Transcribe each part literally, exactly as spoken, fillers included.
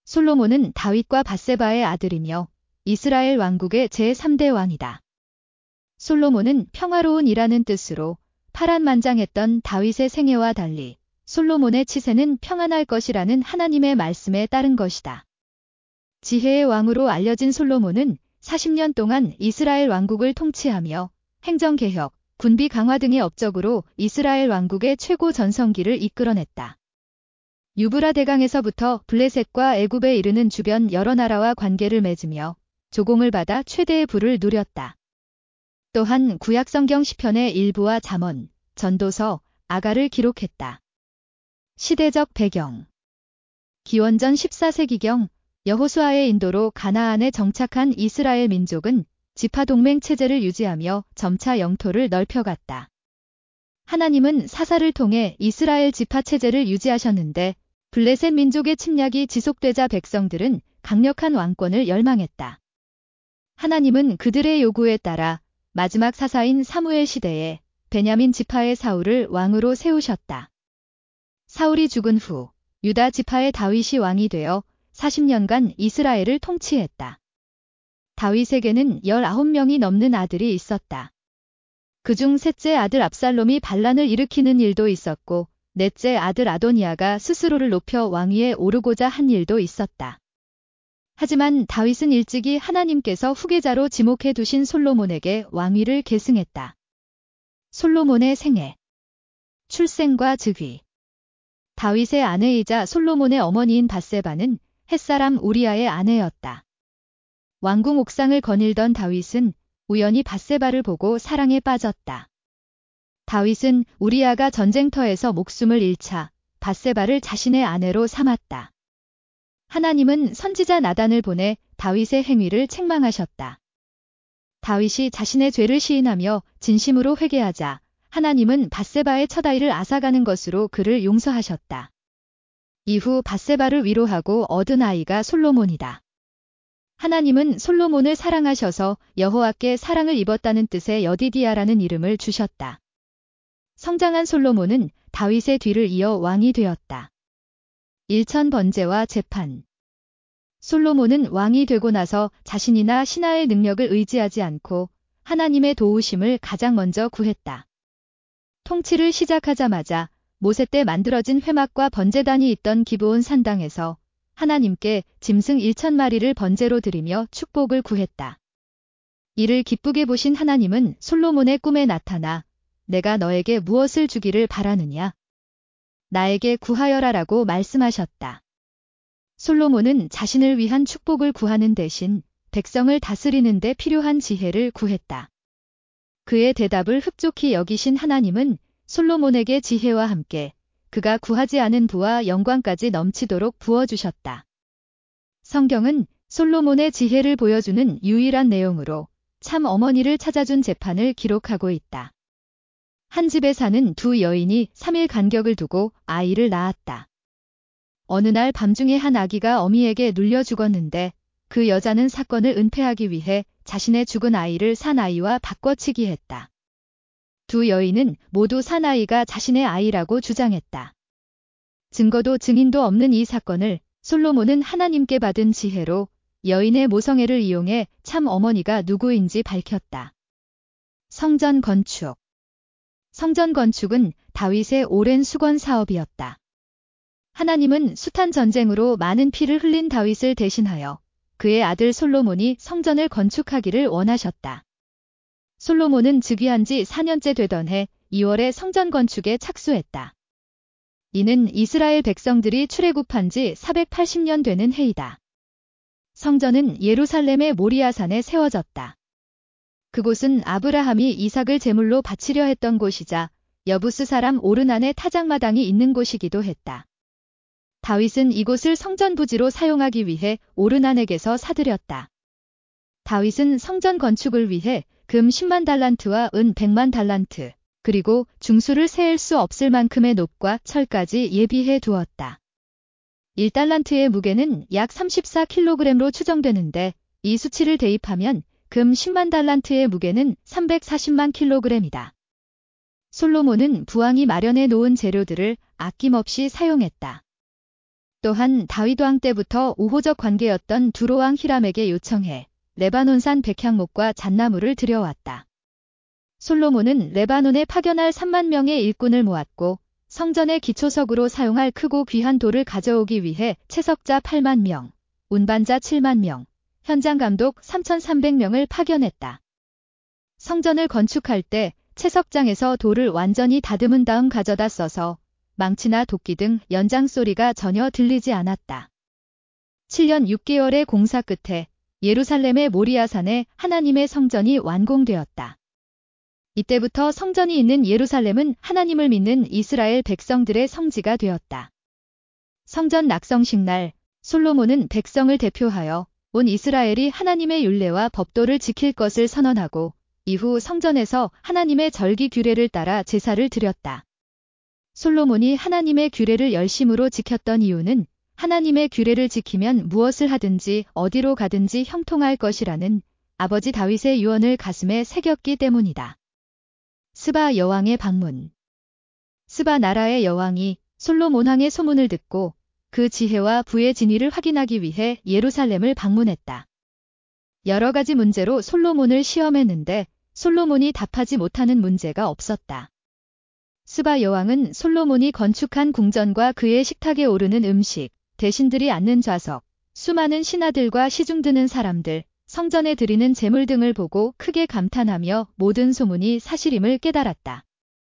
솔로몬은 다윗과 밧세바의 아들이며 이스라엘 왕국의 제삼 대 왕이다. 솔로몬은 평화로운 이라는 뜻으로 파란만장했던 다윗의 생애와 달리 솔로몬의 치세는 평안할 것이라는 하나님의 말씀에 따른 것이다. 지혜의 왕으로 알려진 솔로몬은 사십 년 동안 이스라엘 왕국을 통치하며 행정개혁, 군비 강화 등의 업적으로 이스라엘 왕국의 최고 전성기를 이끌어냈다. 유브라 대강에서부터 블레셋과 애굽에 이르는 주변 여러 나라와 관계를 맺으며 조공을 받아 최대의 부를 누렸다. 또한 구약성경 시편의 일부와 잠언, 전도서, 아가를 기록했다. 시대적 배경 기원전 십사 세기경 여호수아의 인도로 가나안에 정착한 이스라엘 민족은 지파동맹 체제를 유지하며 점차 영토를 넓혀갔다. 하나님은 사사를 통해 이스라엘 지파 체제를 유지하셨는데 블레셋 민족의 침략이 지속되자 백성들은 강력한 왕권을 열망했다. 하나님은 그들의 요구에 따라 마지막 사사인 사무엘 시대에 베냐민 지파의 사울을 왕으로 세우셨다. 사울이 죽은 후 유다 지파의 다윗이 왕이 되어 사십 년간 이스라엘을 통치했다. 다윗에게는 열아홉 명이 넘는 아들이 있었다. 그중 셋째 아들 압살롬이 반란을 일으키는 일도 있었고 넷째 아들 아도니아가 스스로를 높여 왕위에 오르고자 한 일도 있었다. 하지만 다윗은 일찍이 하나님께서 후계자로 지목해 두신 솔로몬에게 왕위를 계승했다. 솔로몬의 생애, 출생과 즉위. 다윗의 아내이자 솔로몬의 어머니인 밧세바는 햇사람 우리아의 아내였다. 왕궁 옥상을 거닐던 다윗은 우연히 밧세바를 보고 사랑에 빠졌다. 다윗은 우리아가 전쟁터에서 목숨을 잃자 밧세바를 자신의 아내로 삼았다. 하나님은 선지자 나단을 보내 다윗의 행위를 책망하셨다. 다윗이 자신의 죄를 시인하며 진심으로 회개하자 하나님은 밧세바의 첫아이를 앗아가는 것으로 그를 용서하셨다. 이후 밧세바를 위로하고 얻은 아이가 솔로몬이다. 하나님은 솔로몬을 사랑하셔서 여호와께 사랑을 입었다는 뜻의 여디디아라는 이름을 주셨다. 성장한 솔로몬은 다윗의 뒤를 이어 왕이 되었다. 일천 번제와 재판. 솔로몬은 왕이 되고 나서 자신이나 신하의 능력을 의지하지 않고 하나님의 도우심을 가장 먼저 구했다. 통치를 시작하자마자 모세 때 만들어진 회막과 번제단이 있던 기브온 산당에서 하나님께 짐승 일천 마리를 번제로 드리며 축복을 구했다. 이를 기쁘게 보신 하나님은 솔로몬의 꿈에 나타나 내가 너에게 무엇을 주기를 바라느냐? 나에게 구하여라라고 말씀하셨다. 솔로몬은 자신을 위한 축복을 구하는 대신 백성을 다스리는 데 필요한 지혜를 구했다. 그의 대답을 흡족히 여기신 하나님은 솔로몬에게 지혜와 함께 그가 구하지 않은 부와 영광까지 넘치도록 부어주셨다. 성경은 솔로몬의 지혜를 보여주는 유일한 내용으로 참 어머니를 찾아준 재판을 기록하고 있다. 한 집에 사는 두 여인이 삼 일 간격을 두고 아이를 낳았다. 어느 날 밤중에 한 아기가 어미에게 눌려 죽었는데 그 여자는 사건을 은폐하기 위해 자신의 죽은 아이를 사나이와 바꿔치기 했다. 두 여인은 모두 사나이가 자신의 아이라고 주장했다. 증거도 증인도 없는 이 사건을 솔로몬은 하나님께 받은 지혜로 여인의 모성애를 이용해 참 어머니가 누구인지 밝혔다. 성전 건축. 성전 건축은 다윗의 오랜 수건 사업이었다. 하나님은 숱한 전쟁으로 많은 피를 흘린 다윗을 대신하여 그의 아들 솔로몬이 성전을 건축하기를 원하셨다. 솔로몬은 즉위한 지 사 년째 되던 해 이월에 성전 건축에 착수했다. 이는 이스라엘 백성들이 출애굽한 지 사백팔십 년 되는 해이다. 성전은 예루살렘의 모리아산에 세워졌다. 그곳은 아브라함이 이삭을 제물로 바치려 했던 곳이자 여부스 사람 오르난의 타작마당이 있는 곳이기도 했다. 다윗은 이곳을 성전 부지로 사용하기 위해 오르난에게서 사들였다. 다윗은 성전 건축을 위해 금 십만 달란트와 은 백만 달란트, 그리고 중수를 세일 수 없을 만큼의 놋과 철까지 예비해 두었다. 일 달란트의 무게는 약 삼십사 킬로그램로 추정되는데 이 수치를 대입하면 금 십만 달란트의 무게는 삼백사십만 킬로그램이다. 솔로몬은 부왕이 마련해 놓은 재료들을 아낌없이 사용했다. 또한 다윗 왕 때부터 우호적 관계였던 두로왕 히람에게 요청해 레바논산 백향목과 잣나무를 들여왔다. 솔로몬은 레바논에 파견할 삼만 명의 일꾼을 모았고 성전의 기초석으로 사용할 크고 귀한 돌을 가져오기 위해 채석자 팔만 명, 운반자 칠만 명, 현장 감독 삼천삼백 명을 파견했다. 성전을 건축할 때 채석장에서 돌을 완전히 다듬은 다음 가져다 써서 망치나 도끼 등 연장 소리가 전혀 들리지 않았다. 칠 년 육 개월의 공사 끝에 예루살렘의 모리아산에 하나님의 성전이 완공되었다. 이때부터 성전이 있는 예루살렘은 하나님을 믿는 이스라엘 백성들의 성지가 되었다. 성전 낙성식 날 솔로몬은 백성을 대표하여 온 이스라엘이 하나님의 율례와 법도를 지킬 것을 선언하고 이후 성전에서 하나님의 절기 규례를 따라 제사를 드렸다. 솔로몬이 하나님의 규례를 열심으로 지켰던 이유는 하나님의 규례를 지키면 무엇을 하든지 어디로 가든지 형통할 것이라는 아버지 다윗의 유언을 가슴에 새겼기 때문이다. 스바 여왕의 방문. 스바 나라의 여왕이 솔로몬 왕의 소문을 듣고 그 지혜와 부의 진위를 확인하기 위해 예루살렘을 방문했다. 여러 가지 문제로 솔로몬을 시험했는데 솔로몬이 답하지 못하는 문제가 없었다. 스바 여왕은 솔로몬이 건축한 궁전과 그의 식탁에 오르는 음식, 대신들이 앉는 좌석, 수많은 신하들과 시중 드는 사람들, 성전에 드리는 제물 등을 보고 크게 감탄하며 모든 소문이 사실임을 깨달았다.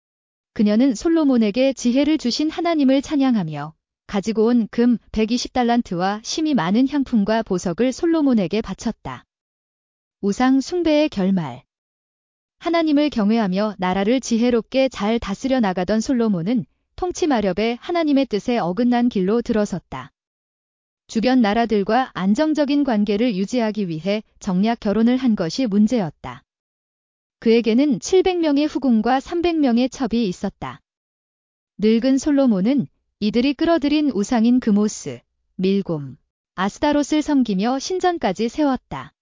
그녀는 솔로몬에게 지혜를 주신 하나님을 찬양하며 가지고 온 금 백이십 달란트와 심이 많은 향품과 보석을 솔로몬에게 바쳤다. 우상 숭배의 결말. 하나님을 경외하며 나라를 지혜롭게 잘 다스려 나가던 솔로몬은 통치 마렵에 하나님의 뜻에 어긋난 길로 들어섰다. 주변 나라들과 안정적인 관계를 유지하기 위해 정략 결혼을 한 것이 문제였다. 그에게는 칠백 명의 후궁과 삼백 명의 첩이 있었다. 늙은 솔로몬은 이들이 끌어들인 우상인 그모스, 밀곰, 아스다롯을 섬기며 신전까지 세웠다.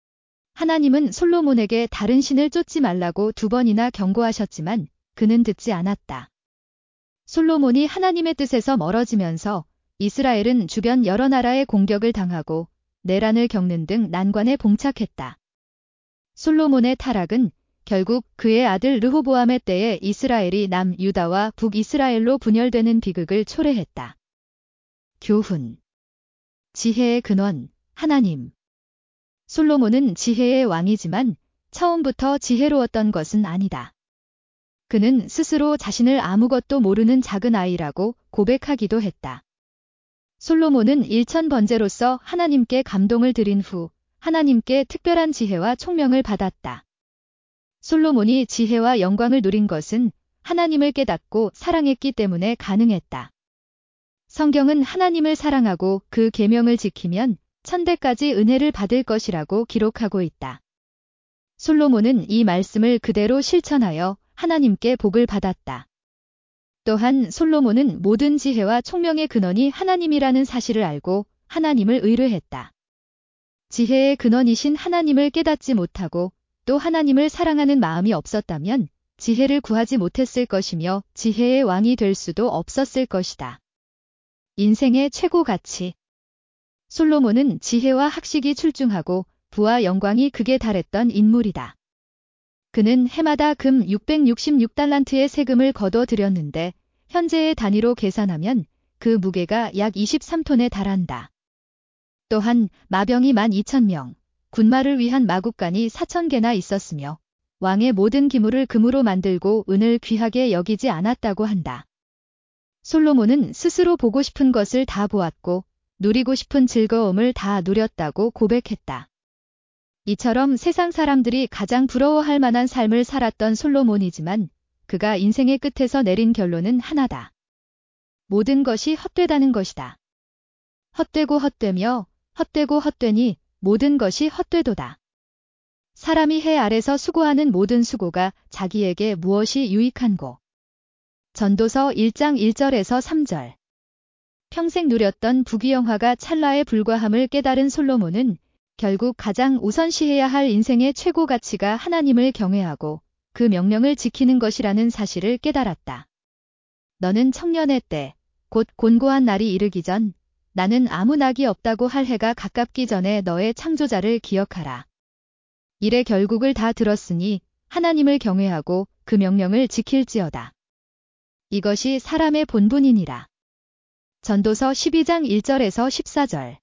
하나님은 솔로몬에게 다른 신을 쫓지 말라고 두 번이나 경고하셨지만 그는 듣지 않았다. 솔로몬이 하나님의 뜻에서 멀어지면서 이스라엘은 주변 여러 나라의 공격을 당하고 내란을 겪는 등 난관에 봉착했다. 솔로몬의 타락은 결국 그의 아들 르호보암의 때에 이스라엘이 남유다와 북이스라엘로 분열되는 비극을 초래했다. 교훈. 지혜의 근원, 하나님. 솔로몬은 지혜의 왕이지만 처음부터 지혜로웠던 것은 아니다. 그는 스스로 자신을 아무것도 모르는 작은 아이라고 고백하기도 했다. 솔로몬은 일천 번제로서 하나님께 감동을 드린 후 하나님께 특별한 지혜와 총명을 받았다. 솔로몬이 지혜와 영광을 누린 것은 하나님을 깨닫고 사랑했기 때문에 가능했다. 성경은 하나님을 사랑하고 그 계명을 지키면 천대까지 은혜를 받을 것이라고 기록하고 있다. 솔로몬은 이 말씀을 그대로 실천하여 하나님께 복을 받았다. 또한 솔로몬은 모든 지혜와 총명의 근원이 하나님이라는 사실을 알고 하나님을 의뢰했다. 지혜의 근원이신 하나님을 깨닫지 못하고 또 하나님을 사랑하는 마음이 없었다면 지혜를 구하지 못했을 것이며 지혜의 왕이 될 수도 없었을 것이다. 인생의 최고 가치. 솔로몬은 지혜와 학식이 출중하고 부와 영광이 극에 달했던 인물이다. 그는 해마다 금 육백육십육 달란트의 세금을 거둬들였는데 현재의 단위로 계산하면 그 무게가 약 이십삼 톤에 달한다. 또한 마병이 만 이천 명, 군마를 위한 마국간이 사천 개나 있었으며 왕의 모든 기물을 금으로 만들고 은을 귀하게 여기지 않았다고 한다. 솔로몬은 스스로 보고 싶은 것을 다 보았고 누리고 싶은 즐거움을 다 누렸다고 고백했다. 이처럼 세상 사람들이 가장 부러워할 만한 삶을 살았던 솔로몬이지만 그가 인생의 끝에서 내린 결론은 하나다. 모든 것이 헛되다는 것이다. 헛되고 헛되며 헛되고 헛되니 모든 것이 헛되도다. 사람이 해 아래서 수고하는 모든 수고가 자기에게 무엇이 유익한고. 전도서 일 장 일 절에서 삼 절. 평생 누렸던 부귀영화가 찰나에 불과함을 깨달은 솔로몬은 결국 가장 우선시해야 할 인생의 최고 가치가 하나님을 경외하고 그 명령을 지키는 것이라는 사실을 깨달았다. 너는 청년의 때, 곧 곤고한 날이 이르기 전 나는 아무 낙이 없다고 할 해가 가깝기 전에 너의 창조자를 기억하라. 이래 결국을 다 들었으니 하나님을 경외하고 그 명령을 지킬지어다. 이것이 사람의 본분이니라. 전도서 십이 장 일 절에서 십사 절.